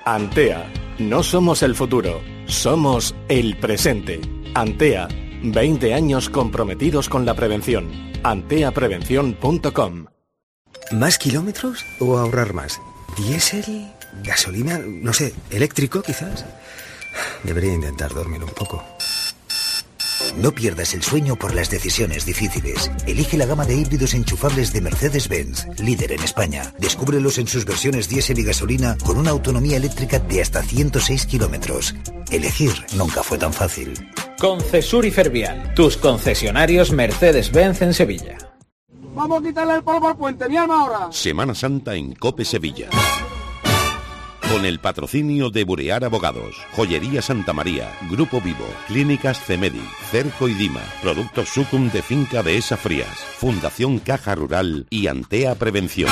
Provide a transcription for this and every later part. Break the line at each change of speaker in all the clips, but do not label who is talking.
Antea, no somos el futuro, somos el presente. Antea, 20 años comprometidos con la prevención. anteaprevención.com.
¿Más kilómetros o ahorrar más? ¿Diésel? ¿Gasolina? No sé, ¿eléctrico quizás? Debería intentar dormir un poco.
No pierdas el sueño por las decisiones difíciles. Elige la gama de híbridos enchufables de Mercedes-Benz, líder en España. Descúbrelos en sus versiones diésel y gasolina con una autonomía eléctrica de hasta 106 kilómetros. Elegir nunca fue tan fácil.
Concesur y Fervial, tus concesionarios Mercedes-Benz en Sevilla.
Vamos a quitarle el polvo al puente, mi alma ahora.
Semana Santa en COPE Sevilla. Con el patrocinio de Burear Abogados, Joyería Santa María, Grupo Vivo, Clínicas Cemedi, Cerco y Dima, Productos Sucum de Finca Dehesa Frías, Fundación Caja Rural y Antea Prevención.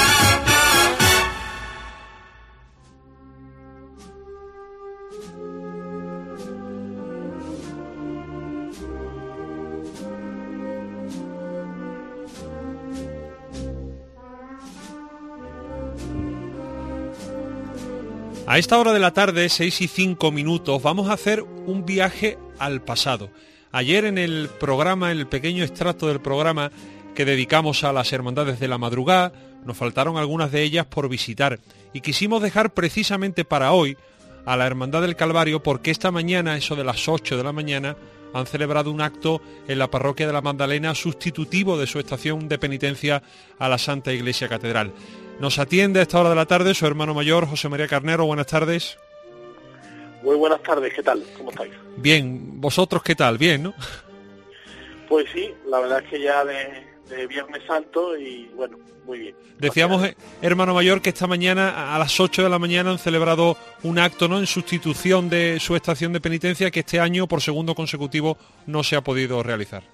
A esta hora de la tarde, 6:05, vamos a hacer un viaje al pasado. Ayer en el programa, el pequeño extracto del programa que dedicamos a las hermandades de la madrugada, nos faltaron algunas de ellas por visitar y quisimos dejar precisamente para hoy a la Hermandad del Calvario porque esta mañana, eso de las 8 de la mañana, han celebrado un acto en la parroquia de la Magdalena sustitutivo de su estación de penitencia a la Santa Iglesia Catedral. Nos atiende a esta hora de la tarde su hermano mayor, José María Carnero. Buenas tardes.
Muy buenas tardes, ¿qué tal? ¿Cómo estáis?
Bien, ¿vosotros qué tal? Bien, ¿no?
Pues sí, la verdad es que ya de Viernes Santo y bueno, muy bien.
Decíamos, hermano mayor, que esta mañana a las 8 de la mañana han celebrado un acto, ¿no?, en sustitución de su estación de penitencia que este año, por segundo consecutivo, no se ha podido realizar.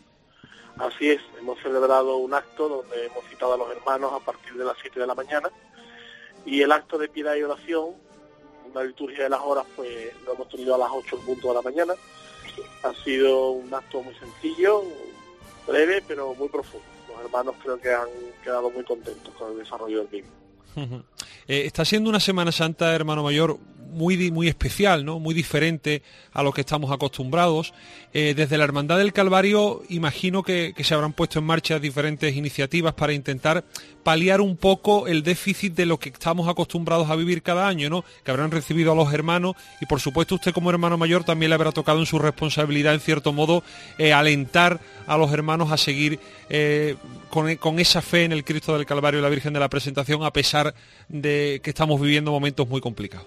Así es, hemos celebrado un acto donde hemos citado a los hermanos a partir de las 7 de la mañana y el acto de piedad y oración, una liturgia de las horas, pues lo hemos tenido a las 8 en punto de la mañana. Ha sido un acto muy sencillo, breve, pero muy profundo. Los hermanos creo que han quedado muy contentos con el desarrollo del mismo.
Está siendo una Semana Santa, hermano mayor, muy especial, ¿no?, muy diferente a lo que estamos acostumbrados. Desde la Hermandad del Calvario imagino que se habrán puesto en marcha diferentes iniciativas para intentar paliar un poco el déficit de lo que estamos acostumbrados a vivir cada año, ¿no?, que habrán recibido a los hermanos y por supuesto usted como hermano mayor también le habrá tocado en su responsabilidad, en cierto modo, alentar a los hermanos a seguir con esa fe en el Cristo del Calvario y la Virgen de la Presentación, a pesar de que estamos viviendo momentos muy complicados.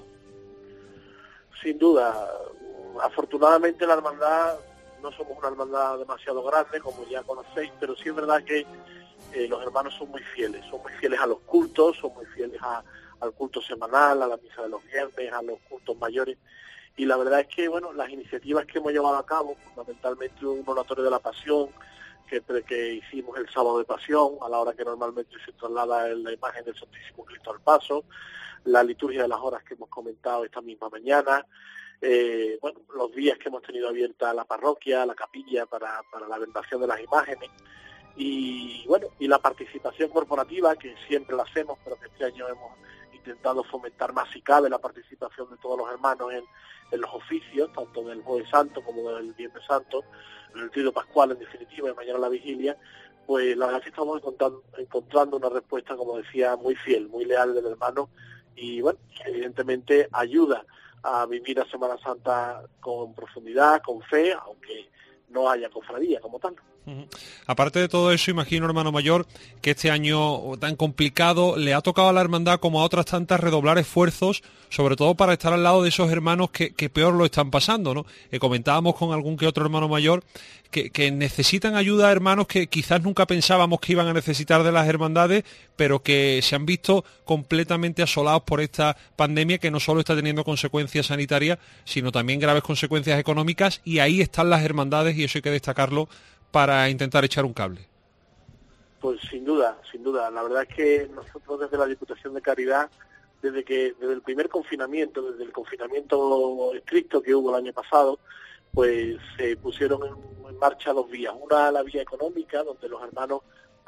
Sin duda, afortunadamente la hermandad, no somos una hermandad demasiado grande, como ya conocéis, pero sí es verdad que los hermanos son muy fieles a los cultos, son muy fieles al culto semanal, a la misa de los viernes, a los cultos mayores, y la verdad es que, bueno, las iniciativas que hemos llevado a cabo, fundamentalmente un oratorio de la Pasión, que hicimos el sábado de Pasión, a la hora que normalmente se traslada la imagen del Santísimo Cristo al paso, la liturgia de las horas que hemos comentado esta misma mañana, bueno, los días que hemos tenido abierta la parroquia, la capilla para la veneración de las imágenes, y bueno, y la participación corporativa, que siempre la hacemos, pero que este año hemos intentado fomentar más si cabe la participación de todos los hermanos en los oficios, tanto del Jueves Santo como del Viernes Santo, en el Tríodo Pascual en definitiva, y mañana la vigilia. Pues la verdad es que estamos encontrando una respuesta, como decía, muy fiel, muy leal del hermano, y bueno, evidentemente ayuda a vivir la Semana Santa con profundidad, con fe, aunque no haya cofradía como tal.
Aparte de todo eso, imagino, hermano mayor, que este año tan complicado le ha tocado a la hermandad, como a otras tantas, redoblar esfuerzos, sobre todo para estar al lado de esos hermanos que peor lo están pasando, ¿no? Comentábamos con algún que otro hermano mayor que necesitan ayuda a hermanos que quizás nunca pensábamos que iban a necesitar de las hermandades, pero que se han visto completamente asolados por esta pandemia, que no solo está teniendo consecuencias sanitarias, sino también graves consecuencias económicas, y ahí están las hermandades, y eso hay que destacarlo, para intentar echar un cable.
Pues sin duda. La verdad es que nosotros desde la Diputación de Caridad, desde el primer confinamiento, desde el confinamiento estricto que hubo el año pasado, pues se pusieron en marcha dos vías. Una, la vía económica, donde los hermanos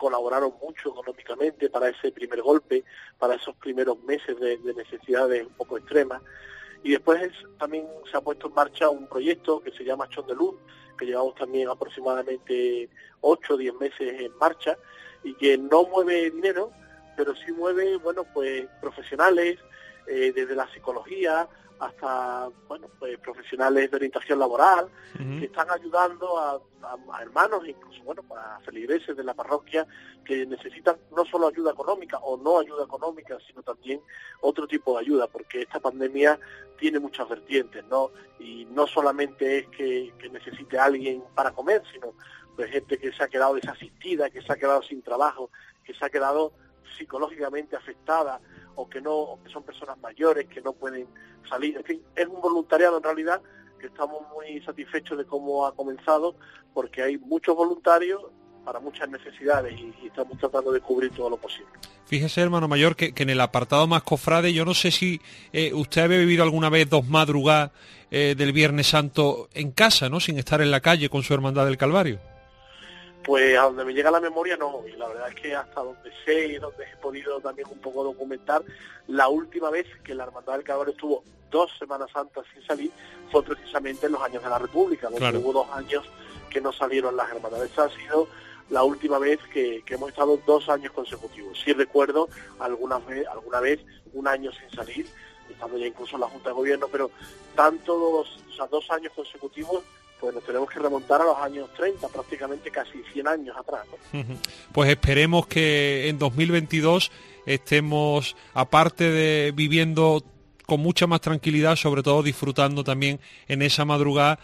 colaboraron mucho económicamente para ese primer golpe, para esos primeros meses de necesidades un poco extremas. Y después también se ha puesto en marcha un proyecto que se llama Chón de Luz, que llevamos también aproximadamente 8 o 10 meses en marcha, y que no mueve dinero, pero sí mueve, bueno, pues profesionales, desde la psicología hasta, bueno, pues profesionales de orientación laboral, que están ayudando a hermanos, incluso, bueno, a feligreses de la parroquia que necesitan no solo ayuda económica o no ayuda económica, sino también otro tipo de ayuda, porque esta pandemia tiene muchas vertientes, ¿no? Y no solamente es que necesite alguien para comer, sino pues gente que se ha quedado desasistida, que se ha quedado sin trabajo, que se ha quedado psicológicamente afectada, o que son personas mayores que no pueden salir. En fin, es un voluntariado en realidad que estamos muy satisfechos de cómo ha comenzado, porque hay muchos voluntarios para muchas necesidades y estamos tratando de cubrir todo lo posible.
Fíjese, hermano mayor, que en el apartado más cofrade, yo no sé si usted había vivido alguna vez 2 madrugadas del Viernes Santo en casa, ¿no?, sin estar en la calle con su Hermandad del Calvario.
Pues a donde me llega la memoria no, y la verdad es que hasta donde sé y donde he podido también un poco documentar, la última vez que la Hermandad del Calvario estuvo 2 Semanas Santas sin salir fue precisamente en los años de la República, donde claro, hubo 2 años que no salieron las hermandades. Esa ha sido la última vez que hemos estado 2 años consecutivos. Sí recuerdo alguna vez un año sin salir, estando ya incluso en la Junta de Gobierno, pero tanto 2 años consecutivos, pues nos tenemos que remontar a los años 30, prácticamente casi 100 años atrás, ¿no?
Pues esperemos que en 2022 estemos, aparte de viviendo con mucha más tranquilidad, sobre todo disfrutando también en esa madrugada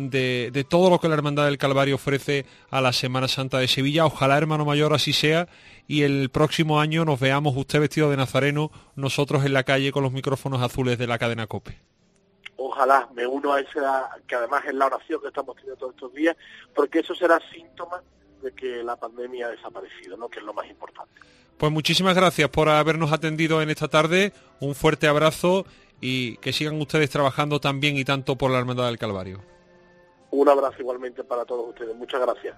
de todo lo que la Hermandad del Calvario ofrece a la Semana Santa de Sevilla. Ojalá, hermano mayor, así sea, y el próximo año nos veamos, usted vestido de nazareno, nosotros en la calle con los micrófonos azules de la cadena COPE.
Ojalá, me uno a esa, que además es la oración que estamos teniendo todos estos días, porque eso será síntoma de que la pandemia ha desaparecido, ¿no?, que es lo más importante.
Pues muchísimas gracias por habernos atendido en esta tarde, un fuerte abrazo y que sigan ustedes trabajando tan bien y tanto por la Hermandad del Calvario.
Un abrazo igualmente para todos ustedes, muchas gracias.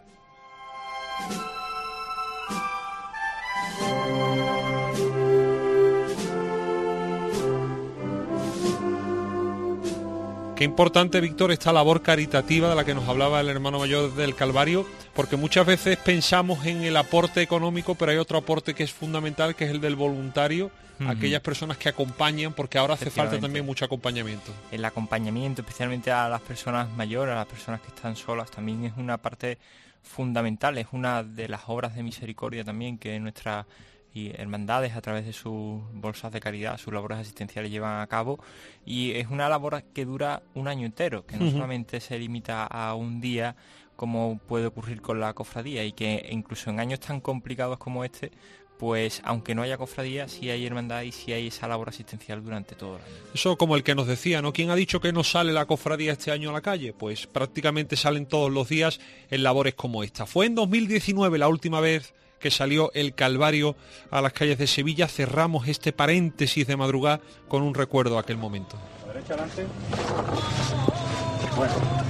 Qué importante, Víctor, esta labor caritativa de la que nos hablaba el hermano mayor del Calvario, porque muchas veces pensamos en el aporte económico, pero hay otro aporte que es fundamental, que es el del voluntario, aquellas personas que acompañan, porque ahora hace falta también mucho acompañamiento.
El acompañamiento, especialmente a las personas mayores, a las personas que están solas, también es una parte fundamental, es una de las obras de misericordia también que nuestras hermandades a través de sus bolsas de caridad, sus labores asistenciales llevan a cabo, y es una labor que dura un año entero, que no solamente se limita a un día como puede ocurrir con la cofradía, y que incluso en años tan complicados como este, pues aunque no haya cofradía, sí hay hermandad y sí hay esa labor asistencial durante todo el año.
Eso como el que nos decía, ¿no? ¿Quién ha dicho que no sale la cofradía este año a la calle? Pues prácticamente salen todos los días en labores como esta. Fue en 2019 la última vez que salió el Calvario a las calles de Sevilla. Cerramos este paréntesis de madrugada con un recuerdo a aquel momento.
A la derecha adelante. Bueno.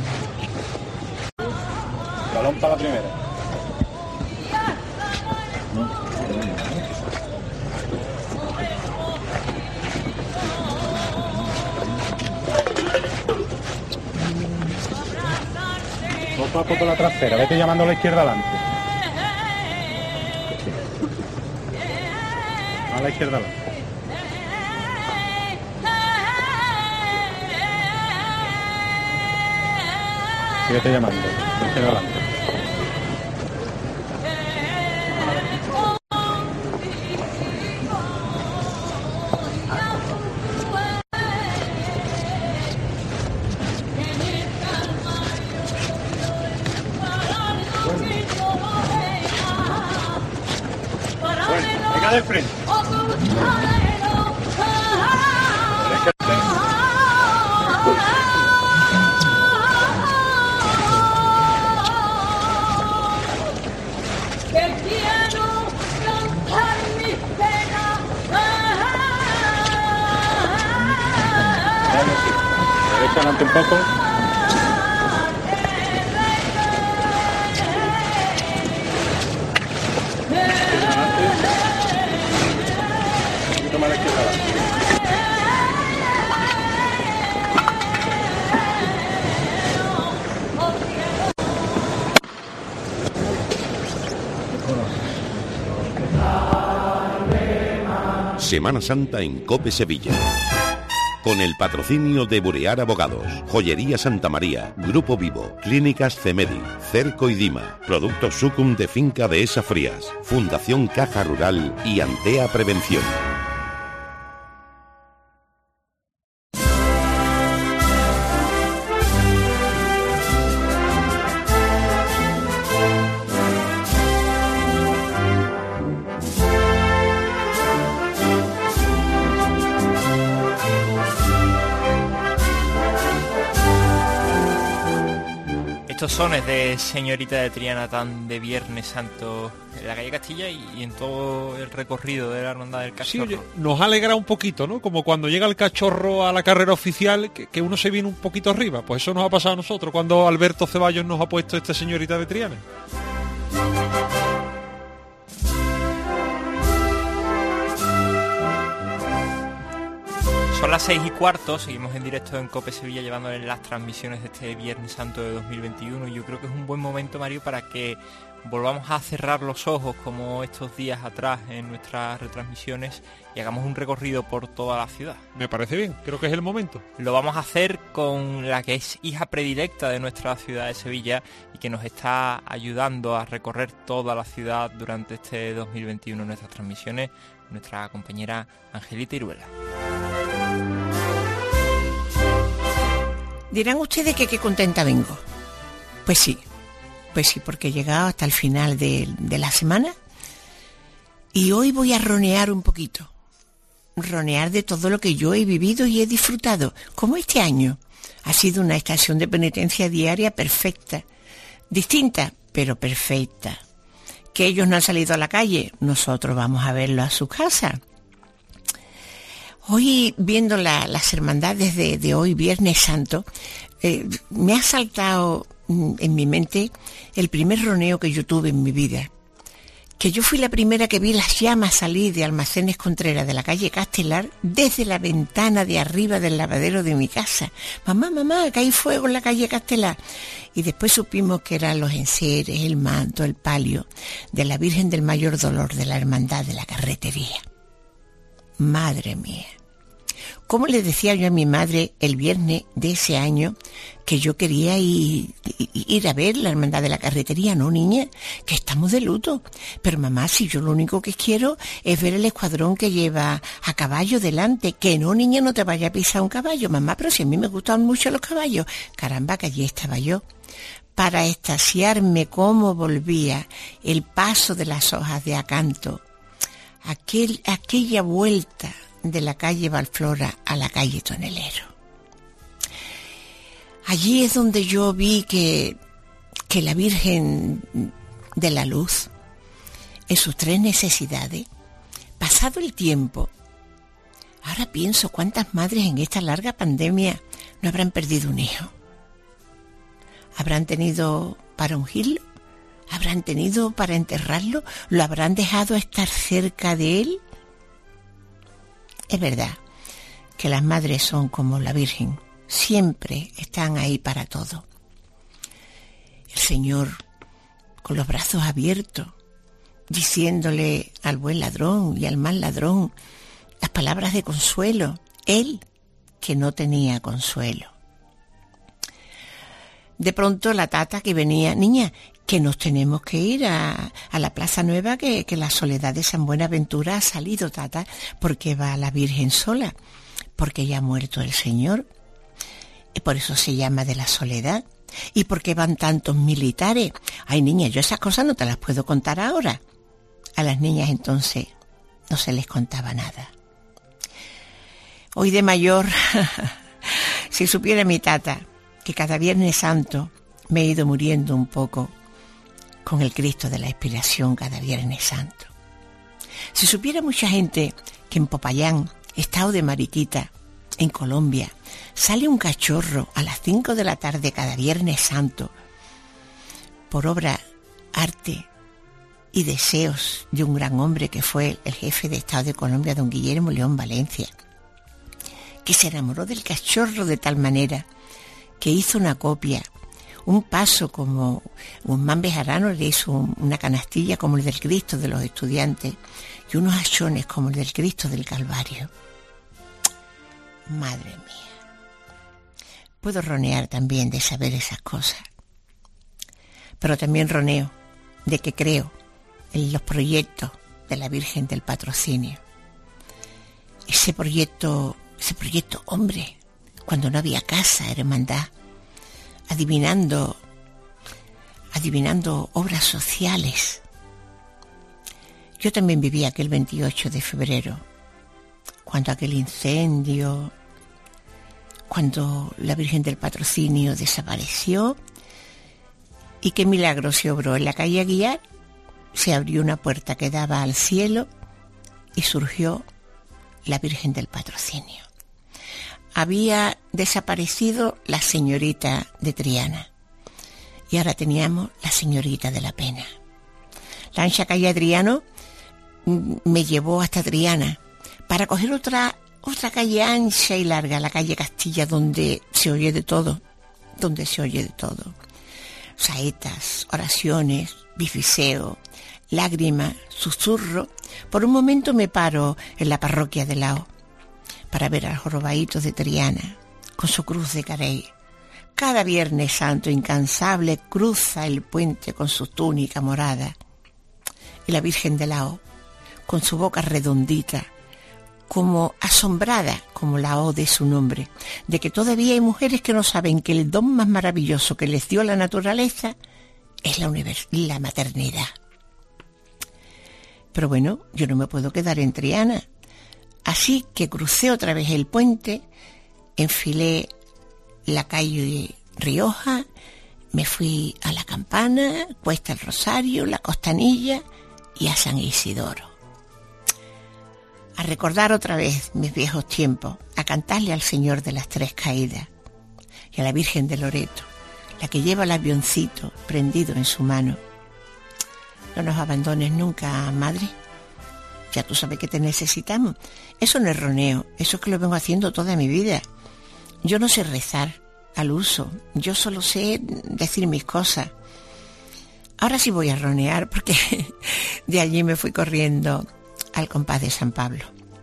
Balón para la primera. Poco a poco la trasera, vete llamando a la izquierda adelante. A la izquierda adelante. Vete llamando, a la izquierda adelante. Del frente. Derecha adelante un poco.
Semana Santa en COPE Sevilla. Con el patrocinio de Burear Abogados, Joyería Santa María, Grupo Vivo, Clínicas Cemedi, Cerco y Dima, Productos Sucum de Finca Dehesas Frías, Fundación Caja Rural y Antea Prevención.
Estos sones de Señorita de Triana tan de Viernes Santo en la calle Castilla y en todo el recorrido de la Hermandad del Cachorro.
Sí, oye, nos alegra un poquito, ¿no? Como cuando llega el cachorro a la carrera oficial, que uno se viene un poquito arriba. Pues eso nos ha pasado a nosotros cuando Alberto Ceballos nos ha puesto esta Señorita de Triana.
Son las 6:15, seguimos en directo en COPE Sevilla llevándoles las transmisiones de este Viernes Santo de 2021. Yo creo que es un buen momento, Mario, para que volvamos a cerrar los ojos como estos días atrás en nuestras retransmisiones y hagamos un recorrido por toda la ciudad.
Me parece bien, creo que es el momento.
Lo vamos a hacer con la que es hija predilecta de nuestra ciudad de Sevilla y que nos está ayudando a recorrer toda la ciudad durante este 2021 en nuestras transmisiones, nuestra compañera Angelita Iruela.
Dirán ustedes que qué contenta vengo. Pues sí, porque he llegado hasta el final de la semana y hoy voy a ronear un poquito. Ronear de todo lo que yo he vivido y he disfrutado, como este año. Ha sido una estación de penitencia diaria perfecta, distinta, pero perfecta. Que ellos no han salido a la calle, nosotros vamos a verlo a su casa. Hoy, viendo las hermandades de hoy, Viernes Santo, me ha saltado en mi mente el primer roneo que yo tuve en mi vida. Que yo fui la primera que vi las llamas salir de Almacenes Contreras de la calle Castelar desde la ventana de arriba del lavadero de mi casa. Mamá, que hay fuego en la calle Castelar. Y después supimos que eran los enseres, el manto, el palio de la Virgen del Mayor Dolor de la Hermandad de la Carretería. Madre mía. ¿Cómo le decía yo a mi madre el viernes de ese año que yo quería ir a ver la Hermandad de la Carretería? No, niña, que estamos de luto. Pero mamá, si yo lo único que quiero es ver el escuadrón que lleva a caballo delante. Que no, niña, no te vaya a pisar un caballo. Mamá, pero si a mí me gustan mucho los caballos. Caramba, que allí estaba yo. Para extasiarme cómo volvía el paso de las hojas de acanto. Aquella vuelta de la calle Valflora a la calle Tonelero. Allí es donde yo vi que la Virgen de la Luz, en sus tres necesidades, pasado el tiempo, ahora pienso cuántas madres en esta larga pandemia no habrán perdido un hijo. ¿Habrán tenido para ungirlo? ¿Habrán tenido para enterrarlo? ¿Lo habrán dejado estar cerca de él? Es verdad que las madres son como la Virgen, siempre están ahí para todo. El Señor, con los brazos abiertos, diciéndole al buen ladrón y al mal ladrón las palabras de consuelo, él que no tenía consuelo. De pronto la tata que venía, niña, que nos tenemos que ir a la Plaza Nueva, que la Soledad de San Buenaventura ha salido, tata, porque va la Virgen sola, porque ya ha muerto el Señor, y por eso se llama de la Soledad, y porque van tantos militares. Ay, niña, yo esas cosas no te las puedo contar ahora. A las niñas entonces no se les contaba nada. Hoy de mayor, si supiera mi tata que cada Viernes Santo me he ido muriendo un poco con el Cristo de la Expiración cada Viernes Santo. Si supiera mucha gente que en Popayán, estado de Mariquita, en Colombia, sale un cachorro a las 5 de la tarde cada Viernes Santo por obra, arte y deseos de un gran hombre que fue el jefe de Estado de Colombia, don Guillermo León Valencia, que se enamoró del cachorro de tal manera que hizo una copia, un paso como Guzmán Bejarano le hizo una canastilla como el del Cristo de los estudiantes y unos achones como el del Cristo del Calvario. Madre mía. Puedo ronear también de saber esas cosas, pero también roneo de que creo en los proyectos de la Virgen del Patrocinio. Ese proyecto, hombre, cuando no había casa, hermandad, adivinando obras sociales. Yo también viví aquel 28 de febrero, cuando aquel incendio, cuando la Virgen del Patrocinio desapareció y qué milagro se obró. En la calle Aguilar se abrió una puerta que daba al cielo y surgió la Virgen del Patrocinio. Había desaparecido la señorita de Triana y ahora teníamos la señorita de la Pena. La ancha calle Adriano me llevó hasta Triana para coger otra calle ancha y larga, la calle Castilla, donde se oye de todo, saetas, oraciones, bifiseo, lágrimas, susurro. Por un momento me paro en la parroquia de Lao para ver al jorobadito de Triana con su cruz de carey. Cada Viernes Santo incansable cruza el puente con su túnica morada, y la Virgen de Lao con su boca redondita, como asombrada, como la O de su nombre, de que todavía hay mujeres que no saben que el don más maravilloso que les dio la naturaleza es la maternidad. Pero bueno, yo no me puedo quedar en Triana, así que crucé otra vez el puente, enfilé la calle Rioja, me fui a La Campana, Cuesta el Rosario, La Costanilla y a San Isidoro. A recordar otra vez mis viejos tiempos, a cantarle al Señor de las Tres Caídas y a la Virgen de Loreto, la que lleva el avioncito prendido en su mano. No nos abandones nunca, madre. Ya tú sabes que te necesitamos. Eso no es roneo, eso es que lo vengo haciendo toda mi vida. Yo no sé rezar al uso, yo solo sé decir mis cosas. Ahora sí voy a ronear porque de allí me fui corriendo al compás de San Pablo.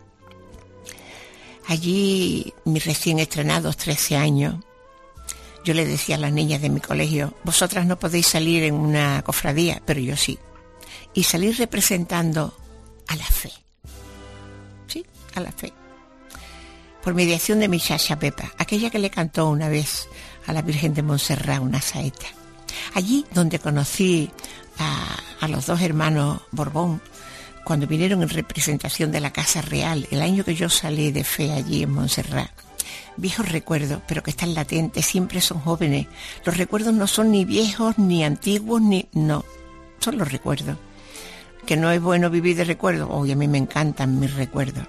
Allí, mis recién estrenados 13 años, yo le decía a las niñas de mi colegio: vosotras no podéis salir en una cofradía, pero yo sí. Y salir representando a la fe. Sí, a la fe. Por mediación de mi chacha Pepa, aquella que le cantó una vez a la Virgen de Montserrat una saeta. Allí donde conocí a los dos hermanos Borbón, cuando vinieron en representación de la Casa Real, el año que yo salí de fe allí en Montserrat. Viejos recuerdos, pero que están latentes, siempre son jóvenes. Los recuerdos no son ni viejos, ni antiguos, no, son los recuerdos. Que no es bueno vivir de recuerdos. Hoy a mí me encantan mis recuerdos.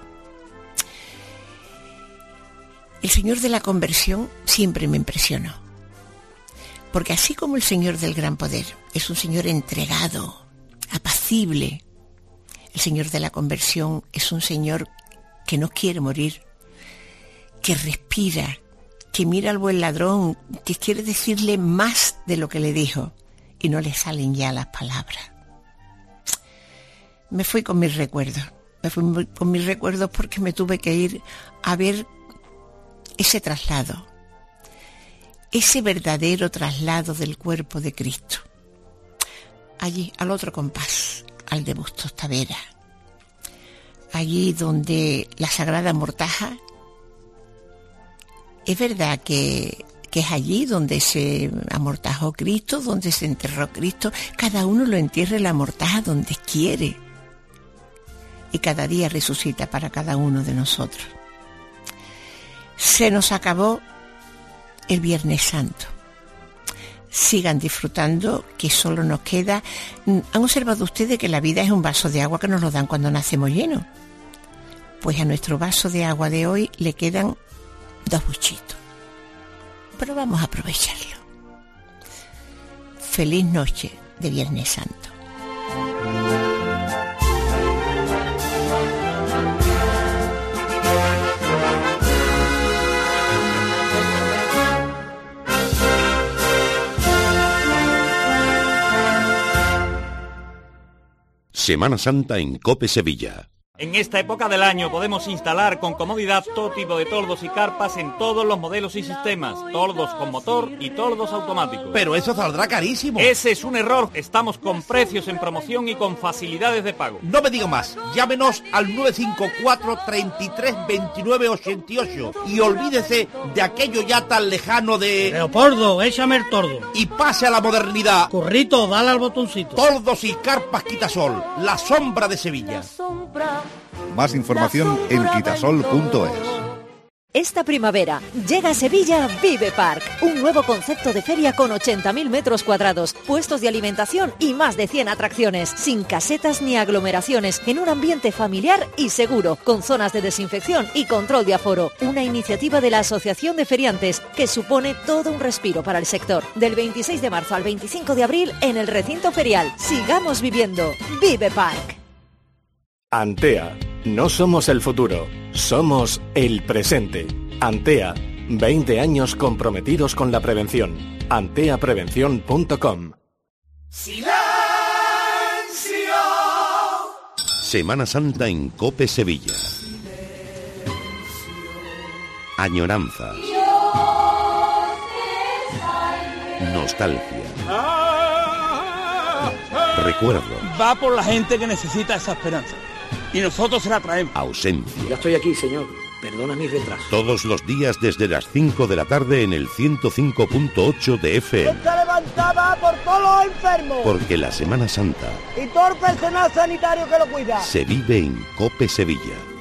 El Señor de la Conversión siempre me impresionó. Porque así como el Señor del Gran Poder es un Señor entregado, apacible, el Señor de la Conversión es un Señor que no quiere morir, que respira, que mira al buen ladrón, que quiere decirle más de lo que le dijo y no le salen ya las palabras. Me fui con mis recuerdos, porque me tuve que ir a ver ese traslado, ese verdadero traslado del cuerpo de Cristo. Allí, al otro compás, al de Bustos Tavera, allí donde la Sagrada Mortaja, es verdad que es allí donde se amortajó Cristo, donde se enterró Cristo. Cada uno lo entierra en la mortaja donde quiere, y cada día resucita para cada uno de nosotros. Se nos acabó el Viernes Santo. Sigan disfrutando, que solo nos queda. ¿Han observado ustedes que la vida es un vaso de agua que nos lo dan cuando nacemos llenos? Pues a nuestro vaso de agua de hoy le quedan 2 buchitos. Pero vamos a aprovecharlo. Feliz noche de Viernes Santo.
Semana Santa en COPE Sevilla.
En esta época del año podemos instalar con comodidad todo tipo de toldos y carpas en todos los modelos y sistemas, toldos con motor y toldos automáticos.
Pero eso saldrá carísimo.
Ese es un error, estamos con precios en promoción y con facilidades de pago.
No me diga más, llámenos al 954 33 29 88 y olvídese de aquello ya tan lejano de...
Leopoldo, échame el tordo.
Y pase a la modernidad.
Currito, dale al botoncito.
Toldos y carpas Quitasol, la sombra de Sevilla.
Más información en quitasol.es.
Esta primavera llega a Sevilla Vive Park, un nuevo concepto de feria con 80.000 metros cuadrados, puestos de alimentación y más de 100 atracciones, sin casetas ni aglomeraciones, en un ambiente familiar y seguro, con zonas de desinfección y control de aforo. Una iniciativa de la Asociación de Feriantes que supone todo un respiro para el sector. Del 26 de marzo al 25 de abril en el recinto ferial. Sigamos viviendo. Vive Park.
Antea. No somos el futuro, somos el presente. Antea, 20 años comprometidos con la prevención. anteaprevención.com.
¡Silencio! Semana Santa en COPE Sevilla. Añoranzas. Nostalgia. Recuerdo.
Va por la gente que necesita esa esperanza. Y nosotros se la traemos.
Ausencia.
Ya estoy aquí, señor. Perdona mi retraso.
Todos los días desde las 5 de la tarde en el 105.8 de FM.
Se levantaba por todos los enfermos.
Porque la Semana Santa
y todo el personal sanitario que lo cuida
se vive en COPE Sevilla.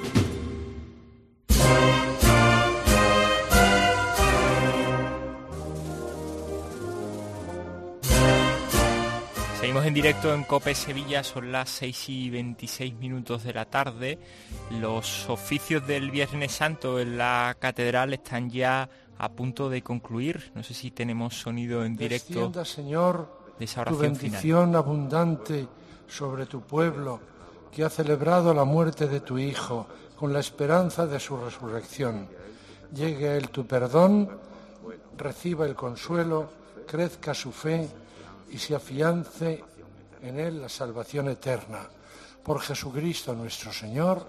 Seguimos en directo en COPE Sevilla, son las 6:26 de la tarde. Los oficios del Viernes Santo en la catedral están ya a punto de concluir. No sé si tenemos sonido en directo.
Descienda, Señor,
de esa
tu
oración
bendición
final.
Abundante sobre tu pueblo, que ha celebrado la muerte de tu Hijo con la esperanza de su resurrección. Llegue a él tu perdón, reciba el consuelo, crezca su fe y se afiance en él la salvación eterna. Por Jesucristo nuestro Señor.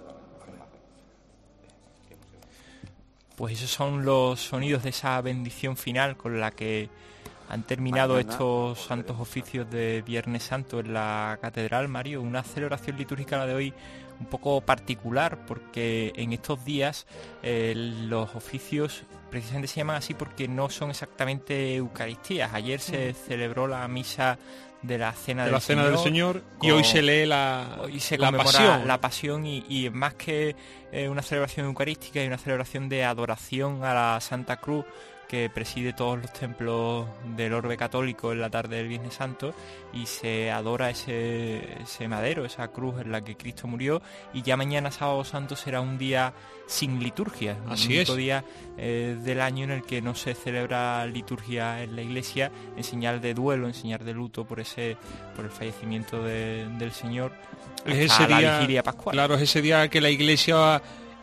Pues esos son los sonidos de esa bendición final con la que han terminado estos santos oficios de Viernes Santo en la catedral, Mario. Una celebración litúrgica, la de hoy, un poco particular, porque en estos días los oficios precisamente se llaman así porque no son exactamente eucaristías. Ayer se celebró la misa de la Cena del
Señor y hoy se lee
hoy se conmemora la pasión y más que una celebración eucarística y una celebración de adoración a la Santa Cruz que preside todos los templos del orbe católico en la tarde del Viernes Santo, y se adora ese madero, esa cruz en la que Cristo murió, y ya mañana Sábado Santo será un día sin liturgia,
Así
un único
es.
día del año en el que no se celebra liturgia en la iglesia, en señal de duelo, en señal de luto por el fallecimiento del Señor.
Es
hasta
ese
la
día,
vigilia pascual.
Claro, es ese día que la iglesia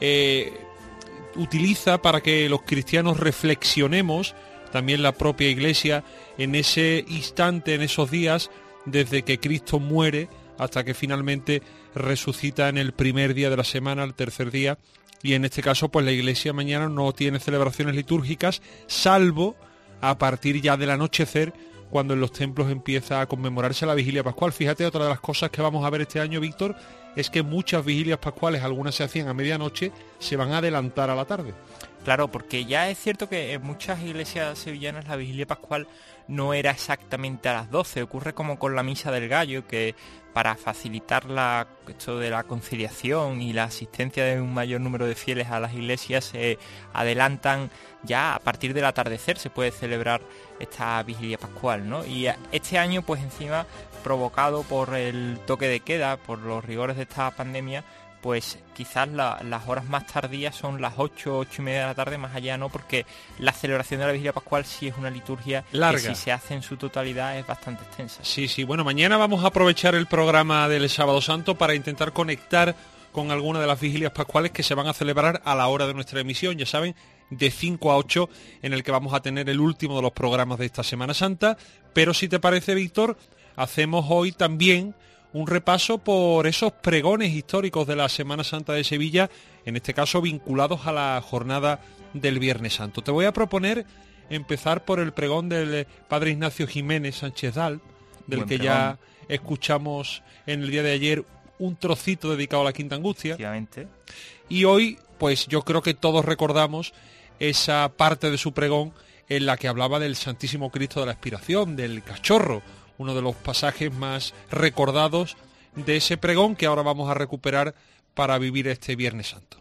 utiliza para que los cristianos reflexionemos, también la propia iglesia, en ese instante, en esos días, desde que Cristo muere hasta que finalmente resucita en el primer día de la semana, el tercer día, y en este caso pues la iglesia mañana no tiene celebraciones litúrgicas, salvo a partir ya del anochecer, cuando en los templos empieza a conmemorarse la vigilia pascual. Fíjate, otra de las cosas que vamos a ver este año, Víctor, es que muchas vigilias pascuales, algunas se hacían a medianoche, se van a adelantar a la tarde.
Claro, porque ya es cierto que en muchas iglesias sevillanas la vigilia pascual no era exactamente a las 12, ocurre como con la misa del gallo, que para facilitar esto de la conciliación y la asistencia de un mayor número de fieles a las iglesias, se adelantan ya a partir del atardecer, se puede celebrar esta vigilia pascual, ¿no? Y este año, pues encima, provocado por el toque de queda, por los rigores de esta pandemia, pues quizás las horas más tardías son las 8:30 de la tarde, más allá no, porque la celebración de la vigilia pascual sí es una liturgia
larga,
que si se hace en su totalidad es bastante extensa.
Sí, bueno, mañana vamos a aprovechar el programa del Sábado Santo para intentar conectar con alguna de las vigilias pascuales que se van a celebrar a la hora de nuestra emisión, ya saben, de 5 a 8, en el que vamos a tener el último de los programas de esta Semana Santa. Pero si te parece, Víctor, hacemos hoy también un repaso por esos pregones históricos de la Semana Santa de Sevilla, en este caso vinculados a la jornada del Viernes Santo. Te voy a proponer empezar por el pregón del padre Ignacio Jiménez Sánchez Dalp, del
Buen
que
pregón.
ya escuchamos en el día de ayer un trocito dedicado a la Quinta Angustia. Y hoy, pues yo creo que todos recordamos esa parte de su pregón en la que hablaba del Santísimo Cristo de la Expiración, del cachorro, uno de los pasajes más recordados de ese pregón que ahora vamos a recuperar para vivir este Viernes Santo.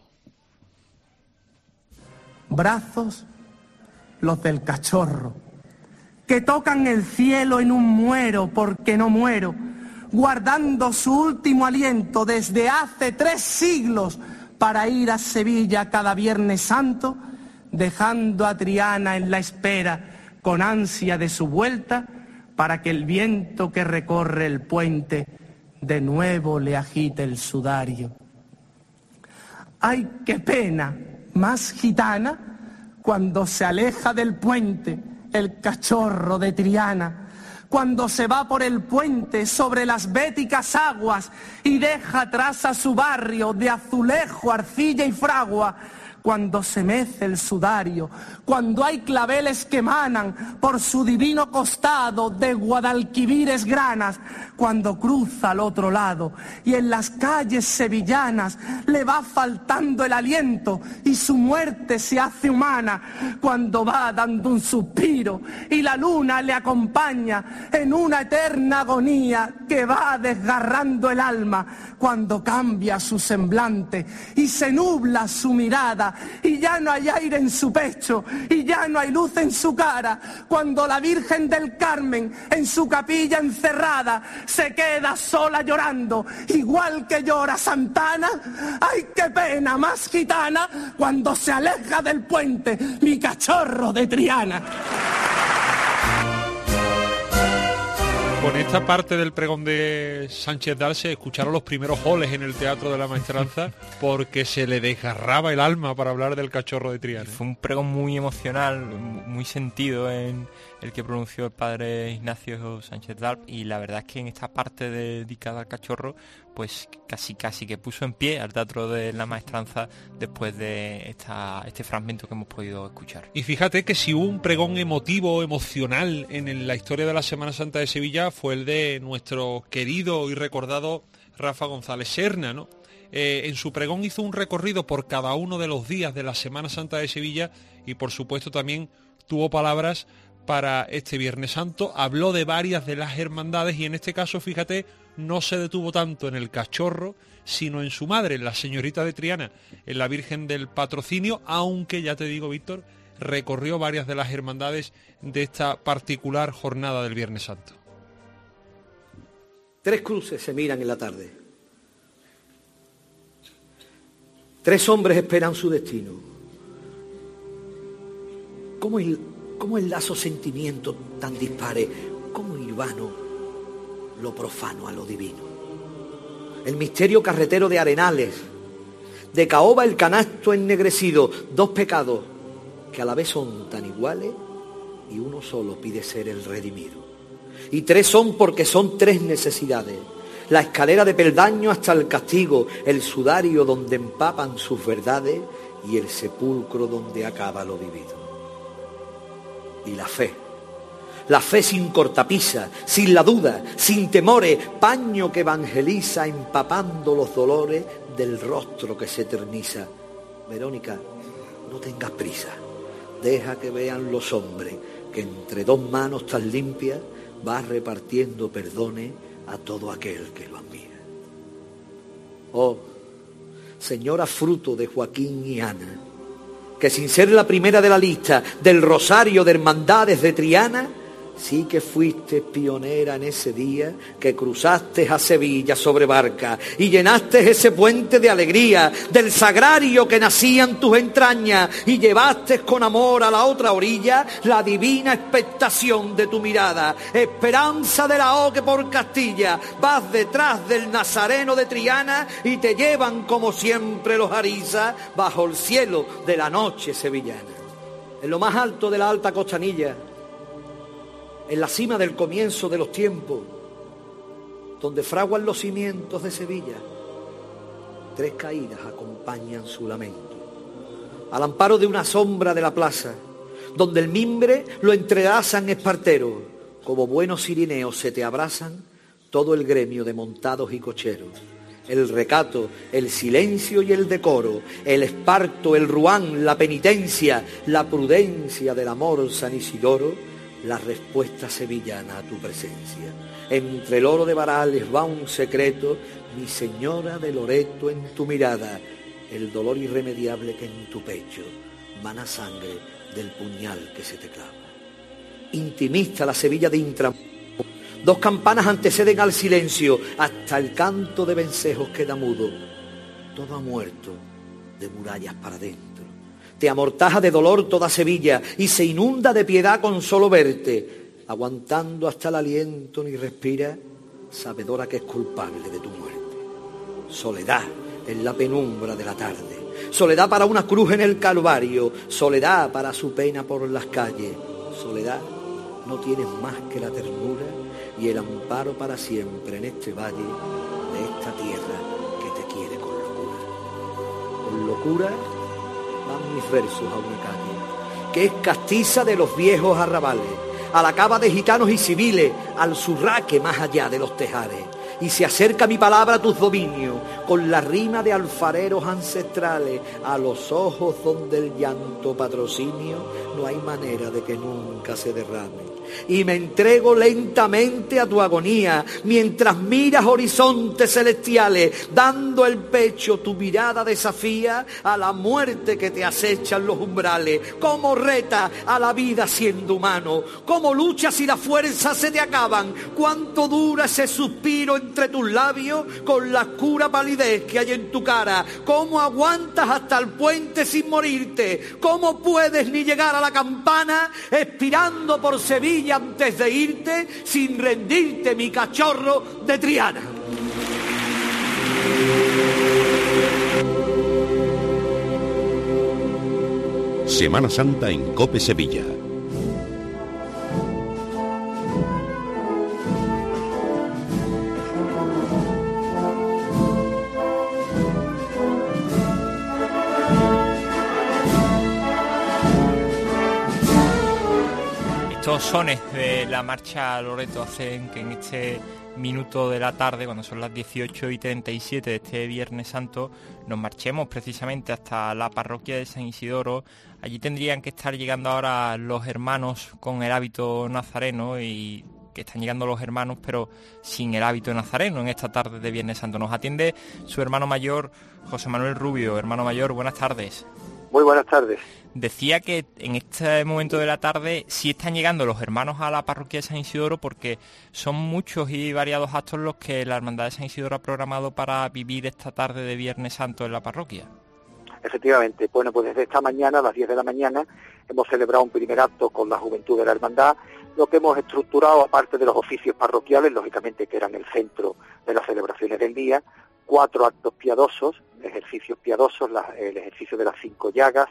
Brazos los del cachorro, que tocan el cielo en un muero porque no muero, guardando su último aliento desde hace 3 siglos para ir a Sevilla cada Viernes Santo, dejando a Triana en la espera con ansia de su vuelta, para que el viento que recorre el puente de nuevo le agite el sudario. ¡Ay, qué pena más gitana cuando se aleja del puente el cachorro de Triana! Cuando se va por el puente sobre las béticas aguas y deja atrás a su barrio de azulejo, arcilla y fragua. Cuando se mece el sudario, cuando hay claveles que emanan por su divino costado de Guadalquivires granas, cuando cruza al otro lado y en las calles sevillanas le va faltando el aliento y su muerte se hace humana, cuando va dando un suspiro y la luna le acompaña en una eterna agonía que va desgarrando el alma, cuando cambia su semblante y se nubla su mirada y ya no hay aire en su pecho y ya no hay luz en su cara, cuando la Virgen del Carmen en su capilla encerrada se queda sola llorando, igual que llora Santana. ¡Ay, qué pena más gitana cuando se aleja del puente mi cachorro de Triana!
Con esta parte del pregón de Sánchez Dalp se escucharon los primeros goles en el Teatro de la Maestranza porque se le desgarraba el alma para hablar del cachorro de Triana.
Fue un pregón muy emocional, muy sentido en el que pronunció el padre Ignacio Sánchez Dalp, y la verdad es que en esta parte dedicada al cachorro, pues casi que puso en pie al Teatro de la Maestranza después de este fragmento que hemos podido escuchar.
Y fíjate que si hubo un pregón emotivo, emocional en la historia de la Semana Santa de Sevilla, fue el de nuestro querido y recordado Rafa González Serna, ¿no? En su pregón hizo un recorrido por cada uno de los días de la Semana Santa de Sevilla y por supuesto también tuvo palabras para este Viernes Santo. Habló de varias de las hermandades y en este caso, fíjate, no se detuvo tanto en el cachorro, sino en su madre, en la señorita de Triana, en la Virgen del Patrocinio, aunque ya te digo, Víctor, recorrió varias de las hermandades de esta particular jornada del Viernes Santo.
3 cruces se miran en la tarde. 3 hombres esperan su destino. ¿Cómo enlazo sentimientos tan dispares? ¿Cómo hilvano lo profano a lo divino? El misterio carretero de Arenales, de Caoba el canasto ennegrecido, 2 pecados que a la vez son tan iguales y uno solo pide ser el redimido. Y 3 son porque son 3 necesidades: la escalera de peldaño hasta el castigo, el sudario donde empapan sus verdades y el sepulcro donde acaba lo vivido. Y la fe sin cortapisa, sin la duda, sin temores, paño que evangeliza empapando los dolores del rostro que se eterniza. Verónica, no tengas prisa, deja que vean los hombres que entre 2 manos tan limpias vas repartiendo perdones a todo aquel que lo admira. Oh, señora fruto de Joaquín y Ana, que sin ser la primera de la lista del rosario de hermandades de Triana, sí que fuiste pionera en ese día que cruzaste a Sevilla sobre barca y llenaste ese puente de alegría del sagrario que nacía en tus entrañas y llevaste con amor a la otra orilla la divina expectación de tu mirada, esperanza de la O que por Castilla vas detrás del Nazareno de Triana y te llevan como siempre los arizas bajo el cielo de la noche sevillana. En lo más alto de la alta costanilla, en la cima del comienzo de los tiempos, donde fraguan los cimientos de Sevilla. 3 caídas acompañan su lamento. Al amparo de una sombra de la plaza, donde el mimbre lo entrelazan esparteros, como buenos cirineos se te abrazan todo el gremio de montados y cocheros. El recato, el silencio y el decoro, el esparto, el ruán, la penitencia, la prudencia del amor San Isidoro, la respuesta sevillana a tu presencia. Entre el oro de varales va un secreto, mi señora de Loreto, en tu mirada, el dolor irremediable que en tu pecho mana sangre del puñal que se te clava. Intimista la Sevilla de Intramuros, 2 campanas anteceden al silencio, hasta el canto de vencejos queda mudo. Todo ha muerto, de murallas para dentro. Te amortaja de dolor toda Sevilla y se inunda de piedad con solo verte. Aguantando hasta el aliento ni respira, sabedora que es culpable de tu muerte. Soledad en la penumbra de la tarde, soledad para una cruz en el Calvario, soledad para su pena por las calles. Soledad, no tienes más que la ternura y el amparo para siempre en este valle de esta tierra que te quiere con locura. Con locura van mis versos a una calle que es castiza de los viejos arrabales, a la cava de gitanos y civiles, al surraque más allá de los tejares. Y se acerca mi palabra a tus dominios, con la rima de alfareros ancestrales, a los ojos donde el llanto patrocinio no hay manera de que nunca se derrame. Y me entrego lentamente a tu agonía, mientras miras horizontes celestiales, dando el pecho tu mirada desafía a la muerte que te acecha en los umbrales. Cómo reta a la vida siendo humano, cómo luchas si las fuerzas se te acaban, cuánto dura ese suspiro entre tus labios con la oscura palidez que hay en tu cara, cómo aguantas hasta el puente sin morirte, cómo puedes ni llegar a la campana expirando por Sevilla antes de irte sin rendirte, mi cachorro de Triana.
Semana Santa en COPE Sevilla.
Estos sones de la marcha a Loreto hacen que en este minuto de la tarde, cuando son las 18:37 de este Viernes Santo, nos marchemos precisamente hasta la parroquia de San Isidoro. Allí tendrían que estar llegando ahora los hermanos con el hábito nazareno, y que están llegando los hermanos pero sin el hábito nazareno en esta tarde de Viernes Santo. Nos atiende su hermano mayor, José Manuel Rubio. Hermano mayor, buenas tardes.
Muy buenas tardes.
Decía que en este momento de la tarde sí están llegando los hermanos a la parroquia de San Isidoro, porque son muchos y variados actos los que la Hermandad de San Isidoro ha programado para vivir esta tarde de Viernes Santo en la parroquia.
Efectivamente, bueno, pues desde esta mañana, a las 10 de la mañana, hemos celebrado un primer acto con la juventud de la Hermandad, lo que hemos estructurado, aparte de los oficios parroquiales, lógicamente que eran el centro de las celebraciones del día, 4 actos piadosos, ejercicios piadosos, el ejercicio de las 5 llagas,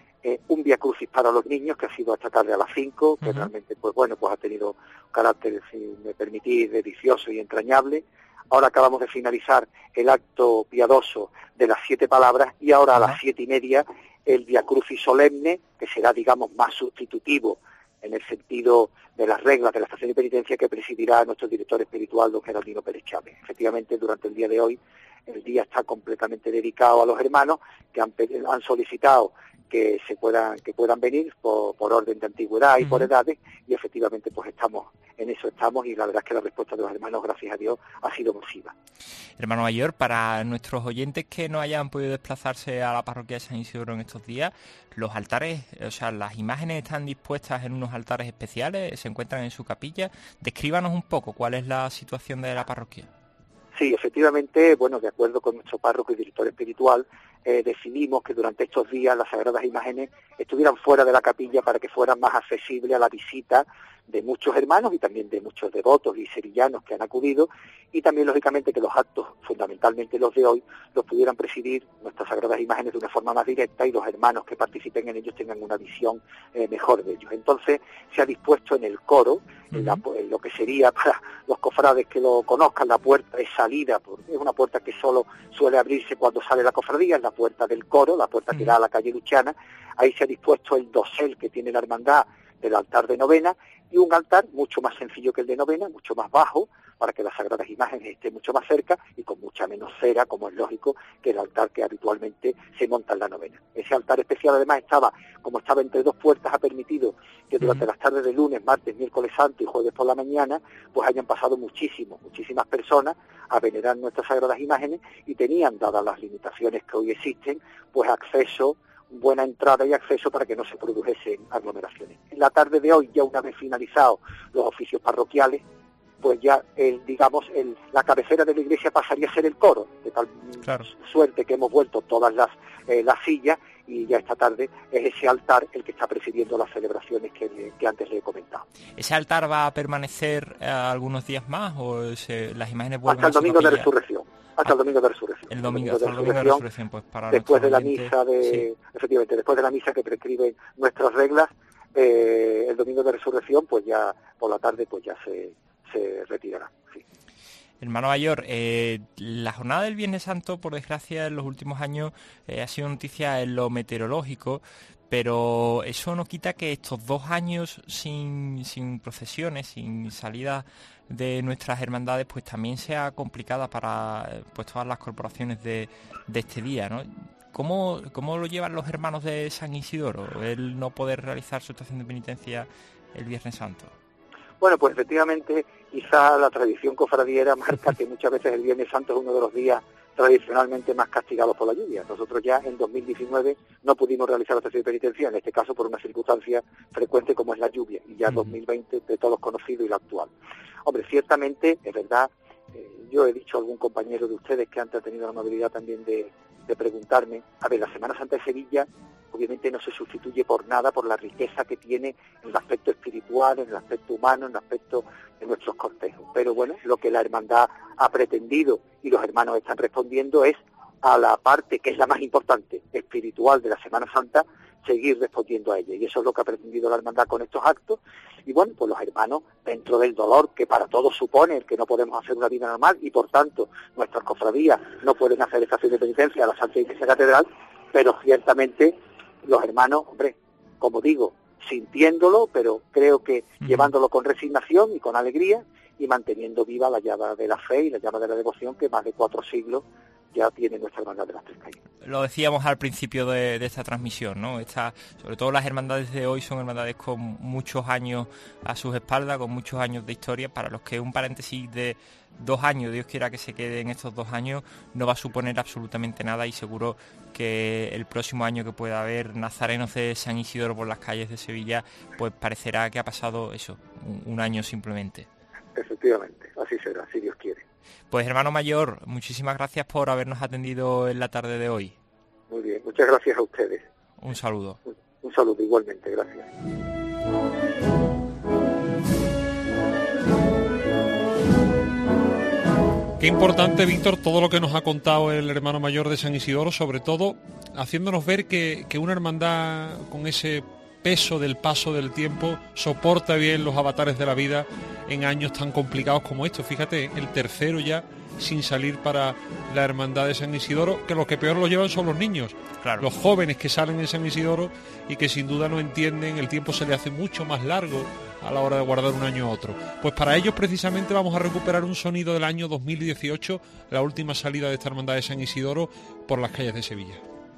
un Vía Crucis para los niños, que ha sido esta tarde a las 5, que realmente, pues bueno, pues ha tenido un carácter, si me permitís, delicioso y entrañable. Ahora acabamos de finalizar el acto piadoso de las 7 palabras, y ahora a las 7:30 el Vía Crucis solemne, que será, digamos, más sustitutivo en el sentido de las reglas de la estación de penitencia, que presidirá nuestro director espiritual, don Geraldino Pérez Chávez. Efectivamente, durante el día de hoy, el día está completamente dedicado a los hermanos que han solicitado que puedan venir por orden de antigüedad y por edades, y efectivamente pues en eso estamos, y la verdad es que la respuesta de los hermanos, gracias a Dios, ha sido masiva.
Hermano mayor, para nuestros oyentes que no hayan podido desplazarse a la parroquia de San Isidoro en estos días, los altares, o sea, las imágenes están dispuestas en unos altares especiales, se encuentran en su capilla. Descríbanos un poco cuál es la situación de la parroquia.
Sí, efectivamente, bueno, de acuerdo con nuestro párroco y director espiritual, decidimos que durante estos días las sagradas imágenes estuvieran fuera de la capilla para que fueran más accesibles a la visita de muchos hermanos y también de muchos devotos y sevillanos que han acudido, y también lógicamente que los actos, fundamentalmente los de hoy, los pudieran presidir nuestras sagradas imágenes de una forma más directa y los hermanos que participen en ellos tengan una visión mejor de ellos. Entonces se ha dispuesto en el coro, en lo que sería para los cofrades que lo conozcan, la puerta de salida, porque es una puerta que solo suele abrirse cuando sale la cofradía, es la puerta del coro, la puerta que da a la calle Luchana. Ahí se ha dispuesto el dosel que tiene la hermandad del altar de novena, y un altar mucho más sencillo que el de novena, mucho más bajo, para que las sagradas imágenes estén mucho más cerca y con mucha menos cera, como es lógico, que el altar que habitualmente se monta en la novena. Ese altar especial además como estaba entre dos puertas, ha permitido que durante las tardes de lunes, martes, miércoles santo y jueves por la mañana, pues hayan pasado muchísimas personas a venerar nuestras sagradas imágenes, y tenían, dadas las limitaciones que hoy existen, pues buena entrada y acceso para que no se produjesen aglomeraciones. En la tarde de hoy, ya una vez finalizados los oficios parroquiales, pues ya la cabecera de la iglesia pasaría a ser el coro, de tal suerte que hemos vuelto todas las sillas, y ya esta tarde es ese altar el que está presidiendo las celebraciones que antes le he comentado.
¿Ese altar va a permanecer algunos días más o las imágenes vuelven
hasta el domingo de resurrección? Hasta el domingo de resurrección.
El domingo de resurrección, pues para
después de la misa efectivamente, después de la misa que prescriben nuestras reglas, el domingo de resurrección, pues ya por la tarde pues ya se retirará. Sí.
Hermano Mayor, la jornada del Viernes Santo, por desgracia, en los últimos años ha sido noticia en lo meteorológico, pero eso no quita que estos 2 años sin procesiones, sin salida de nuestras hermandades, pues también sea complicada para pues todas las corporaciones de este día, ¿no? ¿Cómo lo llevan los hermanos de San Isidoro, el no poder realizar su estación de penitencia el Viernes Santo?
Bueno, pues efectivamente, quizá la tradición cofradiera marca que muchas veces el Viernes Santo es uno de los días tradicionalmente más castigados por la lluvia. Nosotros ya en 2019 no pudimos realizar la estación de penitencia, en este caso por una circunstancia frecuente como es la lluvia, y ya 2020 de todos conocido y la actual. Hombre, ciertamente, es verdad, yo he dicho a algún compañero de ustedes que antes ha tenido la amabilidad también de preguntarme, a ver, la Semana Santa de Sevilla obviamente no se sustituye por nada por la riqueza que tiene en el aspecto espiritual, en el aspecto humano, en el aspecto de nuestros cortejos. Pero bueno, lo que la hermandad ha pretendido y los hermanos están respondiendo es a la parte que es la más importante, espiritual de la Semana Santa, seguir respondiendo a ella. Y eso es lo que ha pretendido la hermandad con estos actos. Y bueno, pues los hermanos, dentro del dolor que para todos supone el que no podemos hacer una vida normal y por tanto nuestras cofradías no pueden hacer estación de penitencia a la Santa Iglesia Catedral, pero ciertamente los hermanos, hombre, como digo, sintiéndolo, pero creo que llevándolo con resignación y con alegría y manteniendo viva la llama de la fe y la llama de la devoción que más de 4 siglos ya tiene nuestra hermandad de las Tres Calles.
Lo decíamos al principio de esta transmisión, ¿no? Sobre todo las hermandades de hoy son hermandades con muchos años a sus espaldas, con muchos años de historia, para los que un paréntesis de 2 años, Dios quiera que se quede en estos 2 años, no va a suponer absolutamente nada, y seguro que el próximo año que pueda haber nazarenos de San Isidoro por las calles de Sevilla, pues parecerá que ha pasado eso, un año simplemente.
Efectivamente, así será, si Dios quiere.
Pues hermano Mayor, muchísimas gracias por habernos atendido en la tarde de hoy.
Muy bien, muchas gracias a ustedes.
Un saludo.
Un saludo igualmente, gracias.
Qué importante, Víctor, todo lo que nos ha contado el hermano mayor de San Isidoro, sobre todo haciéndonos ver que una hermandad con ese peso del paso del tiempo soporta bien los avatares de la vida en años tan complicados como estos. Fíjate, el tercero ya sin salir para la hermandad de San Isidoro, que los que peor lo llevan son los niños, claro, los jóvenes que salen en San Isidoro y que sin duda no entienden, el tiempo se le hace mucho más largo a la hora de guardar un año a otro. Pues para ellos precisamente vamos a recuperar un sonido del año 2018, la última salida de esta hermandad de San Isidoro por las calles de Sevilla.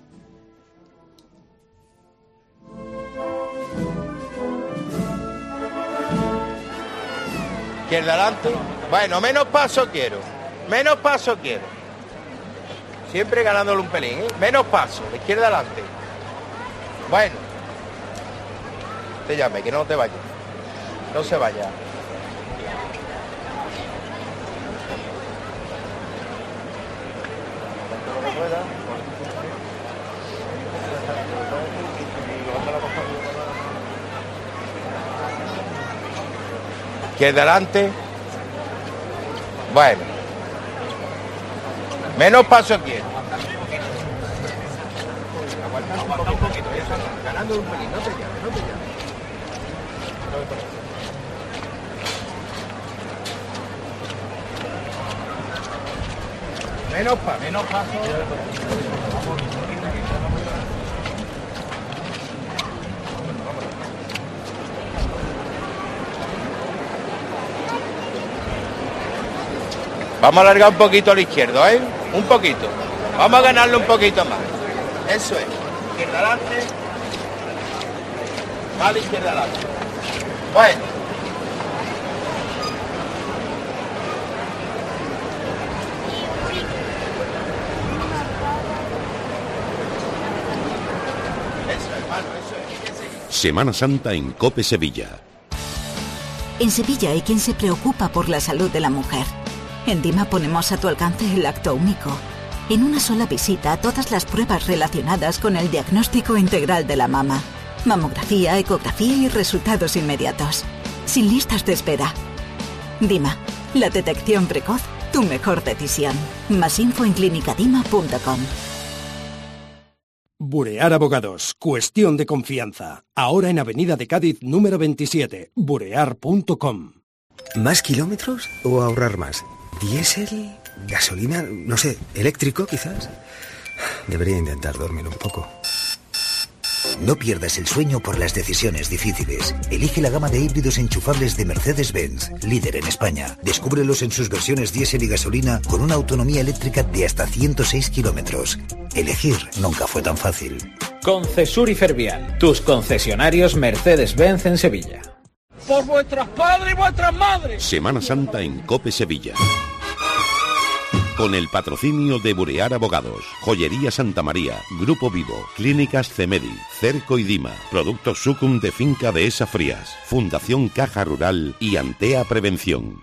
Izquierda adelante. Bueno, menos paso quiero. Siempre ganándole un pelín, ¿eh? Menos paso, la izquierda adelante. Bueno. Te llame, que no te vayas. No se vaya. Izquierda adelante. Bueno. Menos paso aquí. Aguanta un poquito, ganando un pelín, no te llames. Menos paso. Vamos a alargar un poquito a la izquierda, ¿eh? Un poquito. Vamos a ganarle un poquito más. Eso es. Izquierda adelante. Vale, izquierda adelante. Bueno. Eso, hermano, eso es.
Semana Santa en COPE Sevilla.
En Sevilla hay quien se preocupa por la salud de la mujer. En Dima ponemos a tu alcance el acto único. En una sola visita, todas las pruebas relacionadas con el diagnóstico integral de la mama. Mamografía, ecografía y resultados inmediatos. Sin listas de espera. Dima, la detección precoz, tu mejor decisión. Más info en clinicadima.com.
Burear Abogados, cuestión de confianza. Ahora en Avenida de Cádiz, número 27, burear.com.
¿Más kilómetros o ahorrar más? ¿Diésel? ¿Gasolina? No sé, ¿eléctrico quizás? Debería intentar dormir un poco.
No pierdas el sueño por las decisiones difíciles. Elige la gama de híbridos enchufables de Mercedes-Benz, líder en España. Descúbrelos en sus versiones diésel y gasolina con una autonomía eléctrica de hasta 106 kilómetros. Elegir nunca fue tan fácil.
Concesur y Fervial, tus concesionarios Mercedes-Benz en Sevilla.
Por vuestras padres y vuestras madres.
Semana Santa en COPE Sevilla. Con el patrocinio de Burear Abogados, Joyería Santa María, Grupo Vivo, Clínicas Cemedi, Cerco y Dima, Productos Sucum de Finca Dehesa Frías, Fundación Caja Rural y Antea Prevención.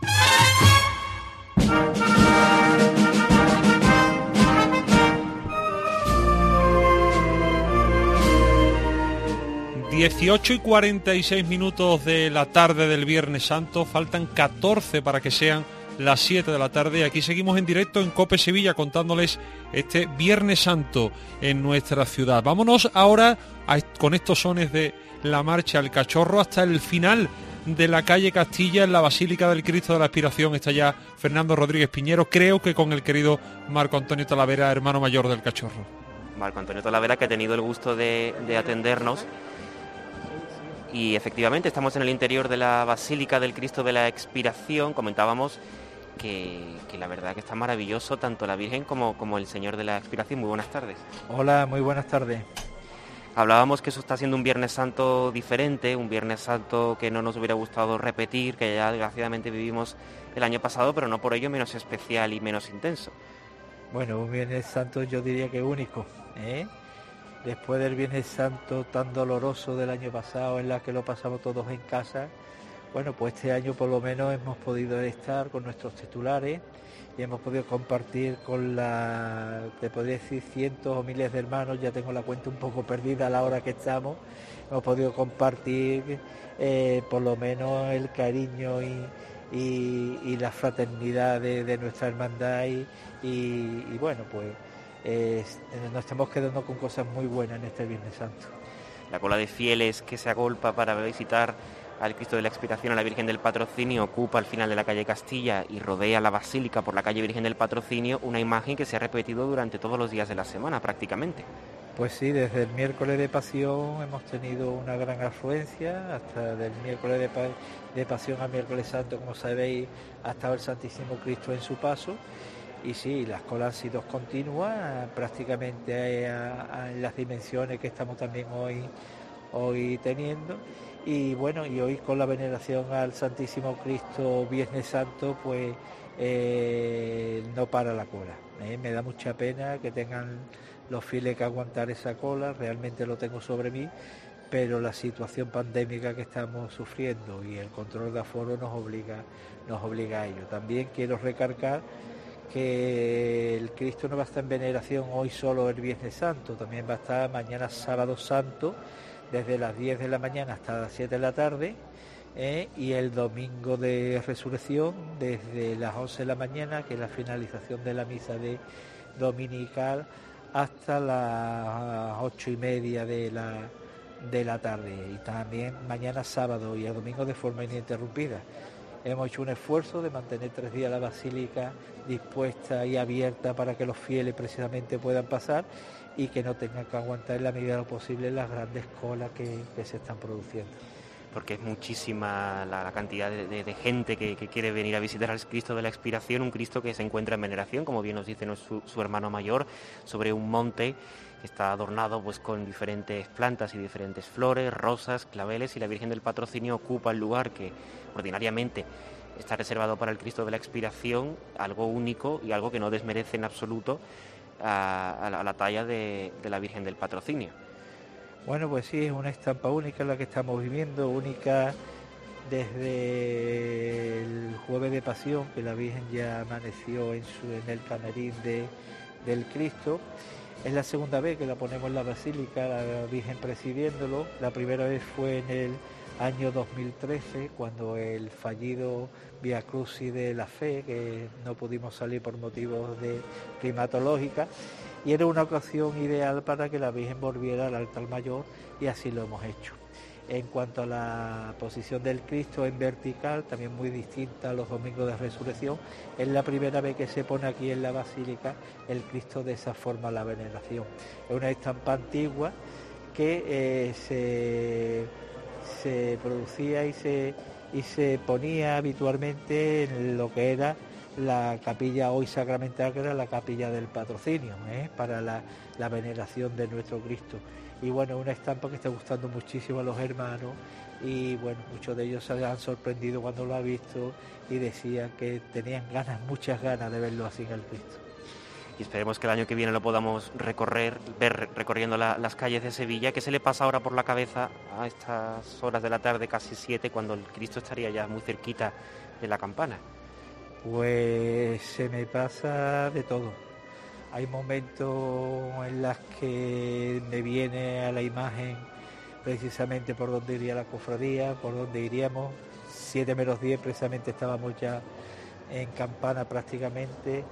...18 y 46 minutos de la tarde del Viernes Santo... ...faltan 14 para que sean las 7 de la tarde... ...y aquí seguimos en directo en COPE Sevilla... ...contándoles este Viernes Santo en nuestra ciudad. Vámonos ahora con estos sones de la Marcha al Cachorro... ...hasta el final de la calle Castilla... ...en la Basílica del Cristo de la Expiración... ...está ya Fernando Rodríguez Piñero... ...creo que con el querido Marco Antonio Talavera... ...hermano mayor del Cachorro.
Marco Antonio Talavera, que ha tenido el gusto de atendernos... Y efectivamente estamos en el interior de la Basílica del Cristo de la Expiración. Comentábamos que la verdad que está maravilloso tanto la Virgen como el Señor de la Expiración. Muy buenas tardes.
Hola, muy buenas tardes.
Hablábamos que eso está siendo un Viernes Santo diferente, un Viernes Santo que no nos hubiera gustado repetir, que ya desgraciadamente vivimos el año pasado, pero no por ello menos especial y menos intenso.
Bueno, un Viernes Santo yo diría que único, ¿eh? Después del Viernes Santo tan doloroso del año pasado, en la que lo pasamos todos en casa, bueno, pues este año por lo menos hemos podido estar con nuestros titulares y hemos podido compartir con te podría decir cientos o miles de hermanos, ya tengo la cuenta un poco perdida a la hora que estamos, hemos podido compartir por lo menos el cariño y la fraternidad de nuestra hermandad y bueno, pues nos estamos quedando con cosas muy buenas en este Viernes Santo.
La cola de fieles que se agolpa para visitar al Cristo de la Expiración, a la Virgen del Patrocinio, ocupa al final de la calle Castilla y rodea la Basílica por la calle Virgen del Patrocinio, una imagen que se ha repetido durante todos los días de la semana prácticamente.
Pues sí, desde el miércoles de Pasión hemos tenido una gran afluencia, hasta del miércoles de Pasión al miércoles Santo, como sabéis, ha estado el Santísimo Cristo en su paso. Y sí, las colas han sido continuas, prácticamente en las dimensiones que estamos también hoy teniendo. Y bueno, y hoy con la veneración al Santísimo Cristo Viernes Santo, pues no para la cola. Me da mucha pena que tengan los fieles que aguantar esa cola, realmente lo tengo sobre mí, pero la situación pandémica que estamos sufriendo y el control de aforo nos obliga a ello. También quiero recargar que el Cristo no va a estar en veneración hoy solo el Viernes Santo, también va a estar mañana Sábado Santo, desde las 10 de la mañana hasta las 7 de la tarde, y el domingo de resurrección desde las 11 de la mañana, que es la finalización de la misa dominical, hasta las 8:30 de la tarde, y también mañana sábado y el domingo de forma ininterrumpida. Hemos hecho un esfuerzo de mantener 3 días la basílica dispuesta y abierta para que los fieles precisamente puedan pasar y que no tengan que aguantar en la medida de lo posible las grandes colas que se están produciendo.
Porque es muchísima la cantidad de gente que quiere venir a visitar al Cristo de la Expiración, un Cristo que se encuentra en veneración, como bien nos dice su hermano mayor, sobre un monte que está adornado pues con diferentes plantas y diferentes flores, rosas, claveles, y la Virgen del Patrocinio ocupa el lugar que ordinariamente está reservado para el Cristo de la Expiración, algo único y algo que no desmerece en absoluto a la talla de la Virgen del Patrocinio.
Bueno, pues sí, es una estampa única la que estamos viviendo, única desde el Jueves de Pasión, que la Virgen ya amaneció en el camarín del Cristo. Es la segunda vez que la ponemos en la Basílica, la Virgen presidiéndolo. La primera vez fue en el año 2013, cuando el fallido Vía Crucis de la Fe, que no pudimos salir por motivos de climatológica, y era una ocasión ideal para que la Virgen volviera al altar mayor, y así lo hemos hecho. En cuanto a la posición del Cristo en vertical, también muy distinta a los domingos de resurrección, es la primera vez que se pone aquí en la Basílica el Cristo de esa forma, la veneración. Es una estampa antigua que se producía y se ponía habitualmente en lo que era la capilla hoy sacramental, que era la capilla del Patrocinio, para la veneración de nuestro Cristo. Y bueno, una estampa que está gustando muchísimo a los hermanos, y bueno, muchos de ellos se han sorprendido cuando lo han visto y decían que tenían muchas ganas de verlo así en el Cristo.
Y esperemos que el año que viene lo podamos ver recorriendo las calles de Sevilla. ¿Qué se le pasa ahora por la cabeza a estas horas de la tarde, casi 7, cuando el Cristo estaría ya muy cerquita de la campana?
Pues se me pasa de todo. Hay momentos en los que me viene a la imagen precisamente por donde iría la cofradía, por donde iríamos. 7 menos 10 precisamente estábamos ya en campana prácticamente,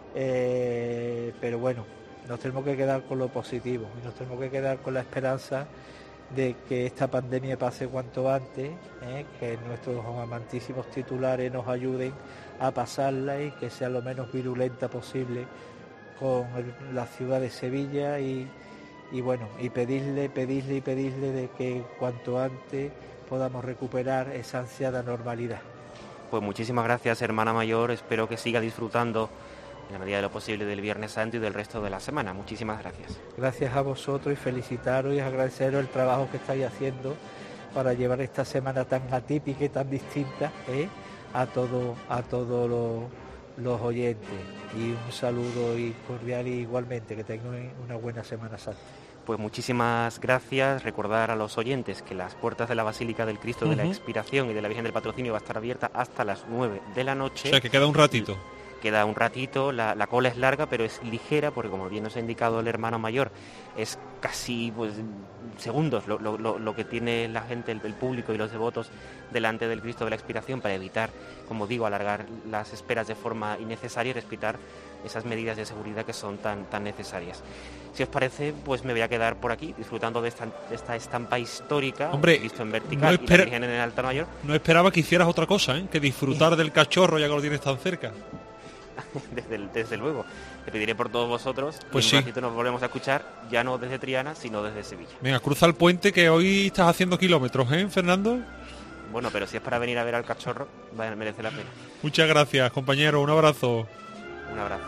pero bueno, nos tenemos que quedar con lo positivo y nos tenemos que quedar con la esperanza de que esta pandemia pase cuanto antes, que nuestros amantísimos titulares nos ayuden a pasarla y que sea lo menos virulenta posible con la ciudad de Sevilla, y bueno, y pedirle de que cuanto antes podamos recuperar esa ansiada normalidad.
Pues muchísimas gracias, hermana mayor, espero que siga disfrutando en la medida de lo posible del Viernes Santo y del resto de la semana. Muchísimas gracias. Gracias
a vosotros, y felicitaros y agradeceros el trabajo que estáis haciendo para llevar esta semana tan atípica y tan distinta a todos los oyentes, y un saludo y cordial, y igualmente que tengan una buena Semana Santa.
Pues muchísimas gracias. Recordar a los oyentes que las puertas de la Basílica del Cristo de la Expiración y de la Virgen del Patrocinio va a estar abierta hasta las 9 de la noche.
O sea, que queda un ratito.
Queda un ratito, la cola es larga, pero es ligera, porque como bien nos ha indicado el hermano mayor, es casi segundos lo que tiene la gente, el público y los devotos delante del Cristo de la Expiración, para evitar, como digo, alargar las esperas de forma innecesaria y respetar esas medidas de seguridad que son tan necesarias. Si os parece, pues me voy a quedar por aquí disfrutando de esta estampa histórica.
Hombre,
Cristo en vertical y la Virgen en el altar mayor.
No esperaba que hicieras otra cosa, que disfrutar del cachorro ya que lo tienes tan cerca.
Desde luego, le pediré por todos vosotros.
Pues
y en un ratito nos volvemos a escuchar, ya no desde Triana, sino desde Sevilla.
Venga, cruza el puente, que hoy estás haciendo kilómetros, Fernando.
Bueno, pero si es para venir a ver al cachorro, merece la pena.
Muchas gracias, compañero, un abrazo.
Un abrazo.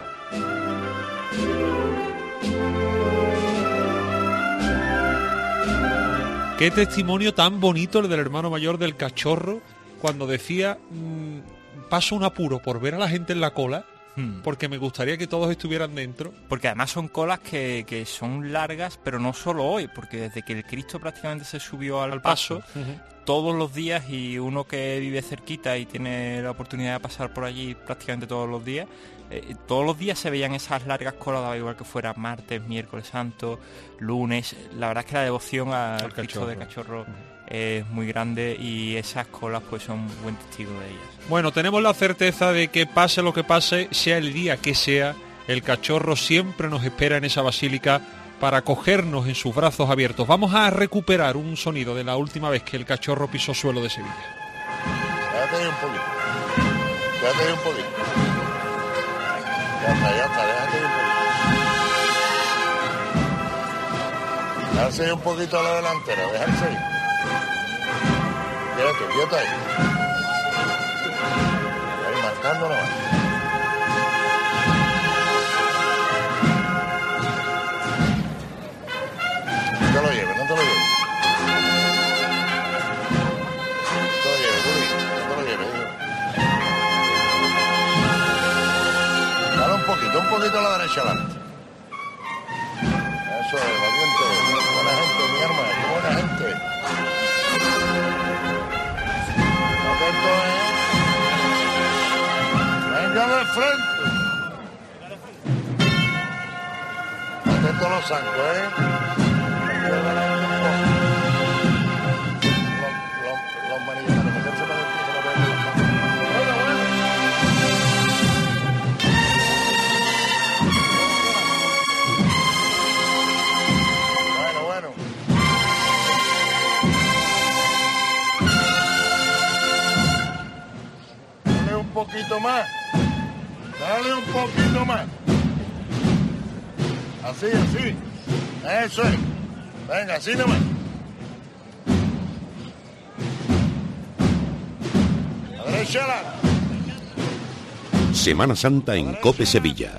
Qué testimonio tan bonito el del hermano mayor del cachorro, cuando decía, paso un apuro por ver a la gente en la cola, porque me gustaría que todos estuvieran dentro.
Porque además son colas que son largas, pero no solo hoy, porque desde que el Cristo prácticamente se subió al paso, todos los días, y uno que vive cerquita y tiene la oportunidad de pasar por allí prácticamente todos los días se veían esas largas colas, daba igual que fuera martes, miércoles santo, lunes. La verdad es que la devoción al Cristo de Cachorro es muy grande y esas colas pues son buen testigo de ellas.
Bueno, tenemos la certeza de que pase lo que pase, sea el día que sea, el cachorro siempre nos espera en esa basílica para cogernos en sus brazos abiertos. Vamos a recuperar un sonido de la última vez que el cachorro pisó suelo de Sevilla.
Quédate ahí un poquito. Quédate ahí un poquito. Ya está, déjate ahí un poquito. Dejarse ahí un poquito a la delantera, dejarse ahí. Quédate ahí. Ahí marcando nomás. No te lo lleves. No te lo lleves, Juli. No te lo lleves. Dale un poquito a la derecha adelante. Eso es, valiente. Buena gente, mi hermano. Qué buena gente. Atento, venga de frente. Atento a los zancos, Los manillos. Bueno. Dale un poquito más. Así. Eso es. Venga, así nomás. A derecha.
Semana Santa en COPE Sevilla.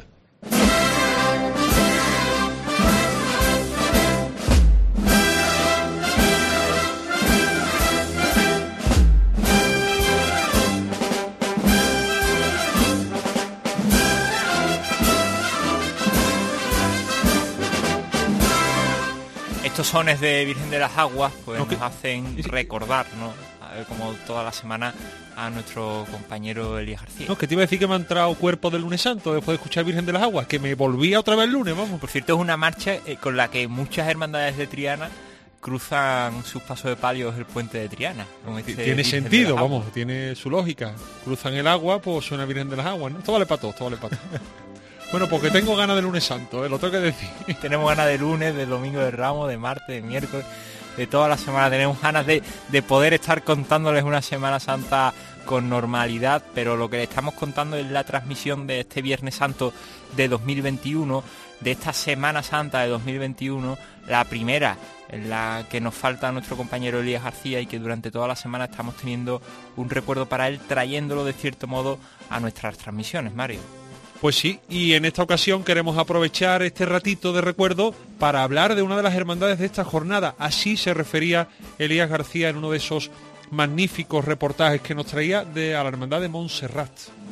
Estos sones de Virgen de las Aguas pues nos hacen recordar, ¿no? Como toda la semana, a nuestro compañero Elías García.
No, que te iba a decir que me ha entrado cuerpo del lunes santo después de escuchar Virgen de las Aguas, que me volvía otra vez el lunes, vamos.
Por cierto, es una marcha con la que muchas hermandades de Triana cruzan sus pasos de palio el puente de Triana.
Tiene sentido, vamos, tiene su lógica. Cruzan el agua, pues suena Virgen de las Aguas, ¿no? Esto vale para todo. Bueno, porque tengo ganas de lunes santo, lo tengo que decir.
Tenemos ganas de lunes, de domingo de Ramos, de martes, de miércoles, de toda la semana. Tenemos ganas de poder estar contándoles una Semana Santa con normalidad, pero lo que le estamos contando es la transmisión de este Viernes Santo de 2021, de esta Semana Santa de 2021, la primera en la que nos falta a nuestro compañero Elías García y que durante toda la semana estamos teniendo un recuerdo para él, trayéndolo de cierto modo a nuestras transmisiones, Mario.
Pues sí, y en esta ocasión queremos aprovechar este ratito de recuerdo para hablar de una de las hermandades de esta jornada. Así se refería Elías García en uno de esos magníficos reportajes que nos traía a la hermandad de Montserrat.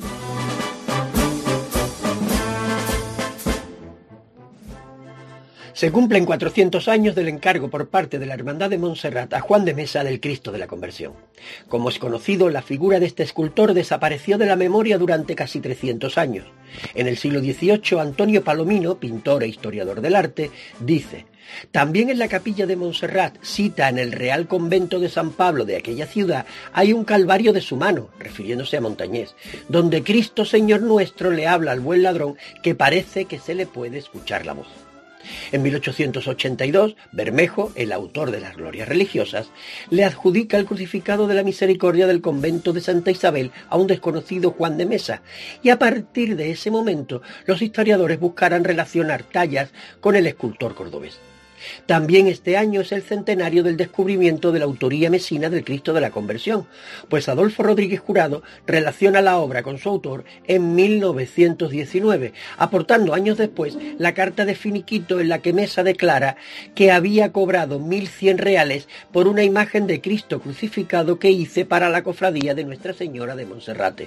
Se cumplen 400 años del encargo por parte de la Hermandad de Montserrat a Juan de Mesa del Cristo de la Conversión. Como es conocido, la figura de este escultor desapareció de la memoria durante casi 300 años. En el siglo XVIII, Antonio Palomino, pintor e historiador del arte, dice: también en la capilla de Montserrat, cita en el Real Convento de San Pablo de aquella ciudad, hay un calvario de su mano, refiriéndose a Montañés, donde Cristo Señor nuestro le habla al buen ladrón que parece que se le puede escuchar la voz. En 1882, Bermejo, el autor de las glorias religiosas, le adjudica el crucificado de la Misericordia del convento de Santa Isabel a un desconocido Juan de Mesa, y a partir de ese momento los historiadores buscarán relacionar tallas con el escultor cordobés. También este año es el centenario del descubrimiento de la autoría mesina del Cristo de la Conversión, pues Adolfo Rodríguez Jurado relaciona la obra con su autor en 1919, aportando años después la carta de finiquito en la que Mesa declara que había cobrado 1.100 reales por una imagen de Cristo crucificado que hice para la cofradía de Nuestra Señora de Monserrate.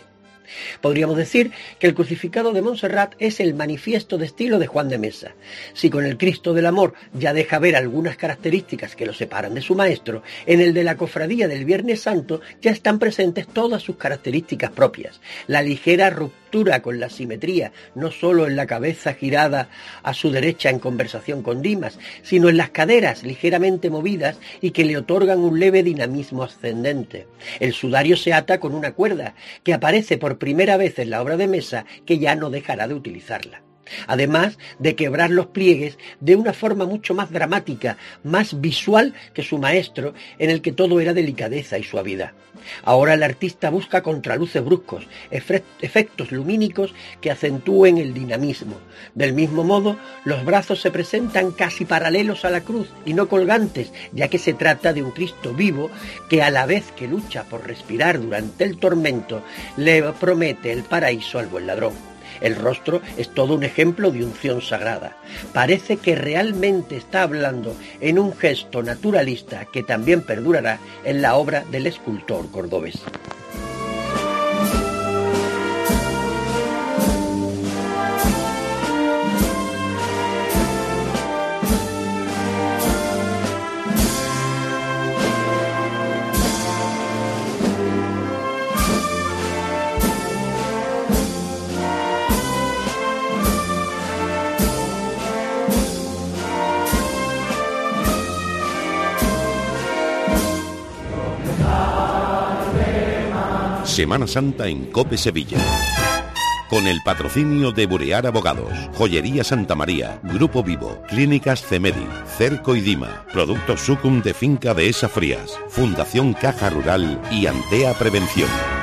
Podríamos decir que el crucificado de Montserrat es el manifiesto de estilo de Juan de Mesa. Si con el Cristo del Amor ya deja ver algunas características que lo separan de su maestro, en el de la cofradía del Viernes Santo ya están presentes todas sus características propias. La ligera ruptura con la simetría, no solo en la cabeza girada a su derecha en conversación con Dimas, sino en las caderas ligeramente movidas y que le otorgan un leve dinamismo ascendente. El sudario se ata con una cuerda que aparece por primera vez en la obra de Mesa, que ya no dejará de utilizarla. Además de quebrar los pliegues de una forma mucho más dramática, más visual que su maestro, en el que todo era delicadeza y suavidad. Ahora el artista busca contraluces bruscos, efectos lumínicos que acentúen el dinamismo. Del mismo modo, los brazos se presentan casi paralelos a la cruz y no colgantes, ya que se trata de un Cristo vivo que, a la vez que lucha por respirar durante el tormento, le promete el paraíso al buen ladrón. El rostro es todo un ejemplo de unción sagrada. Parece que realmente está hablando en un gesto naturalista que también perdurará en la obra del escultor cordobés.
Semana Santa en COPE Sevilla. Con el patrocinio de Burear Abogados, Joyería Santa María, Grupo Vivo, Clínicas Cemedi, Cerco y Dima, Productos Sucum de Finca Dehesa Frías, Fundación Caja Rural y Antea Prevención.